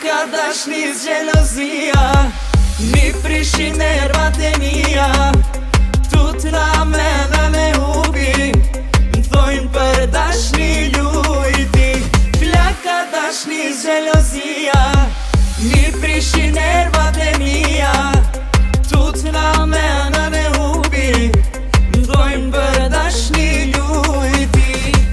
Plaka dashni xhelozia, mi prishin nervat e mia. Tut na mena me hubi, m'thojnë për dashni lujti. Plaka dashni xhelozia, mi prishin nervat e mia. Tut na mena me hubi, m'thojnë për dashni lujti.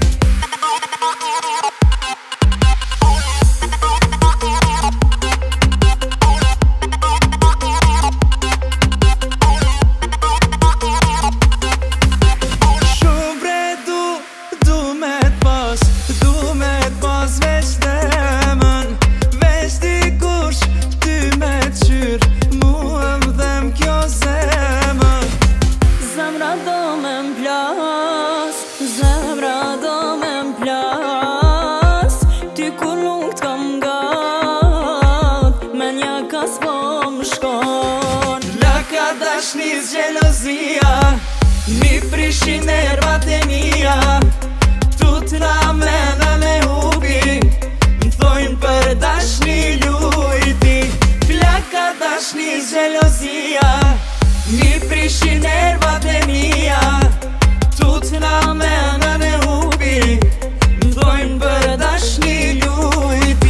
Zemra do me m'plas, ty kur nuk t'kam gat, menja ka s'po m'shkon. Plaka dashni xhelozia, mi prishin nervat e mia. Tut na mena me hubi, m'thojnë për dashni lujti. Plaka dashni xhelozia, mi prishin nervat e mia. Tut na mena me hubi, m'thojnë për dashni lujti.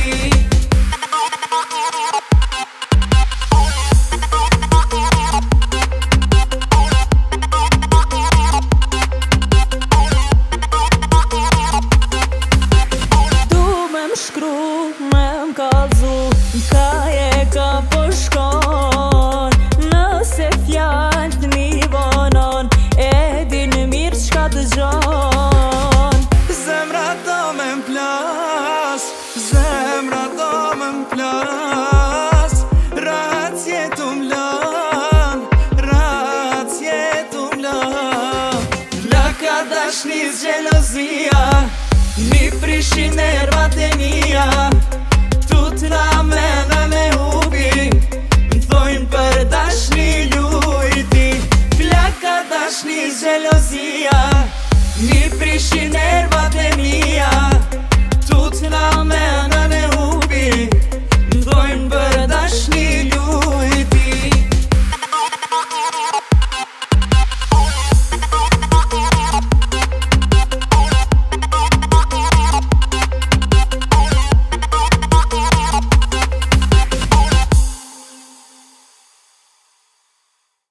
Du me m'shkru, me m'kallzu, ka e ka po shkon. Nëse fjall't mi vonon, e din mirë qka dëgjon. Zemra do me m'plas, zemra do me m'plas. Rahat jetu m'lan, rahat jetu m'lan. Plaka dashni xhelozia, mi prishin nervat e mia. Tut na mena me hubi, m'thojnë për dashni lujti. Plaka dashni xhelozia, mi prishin nervat e mia. Tut na mena me hubi,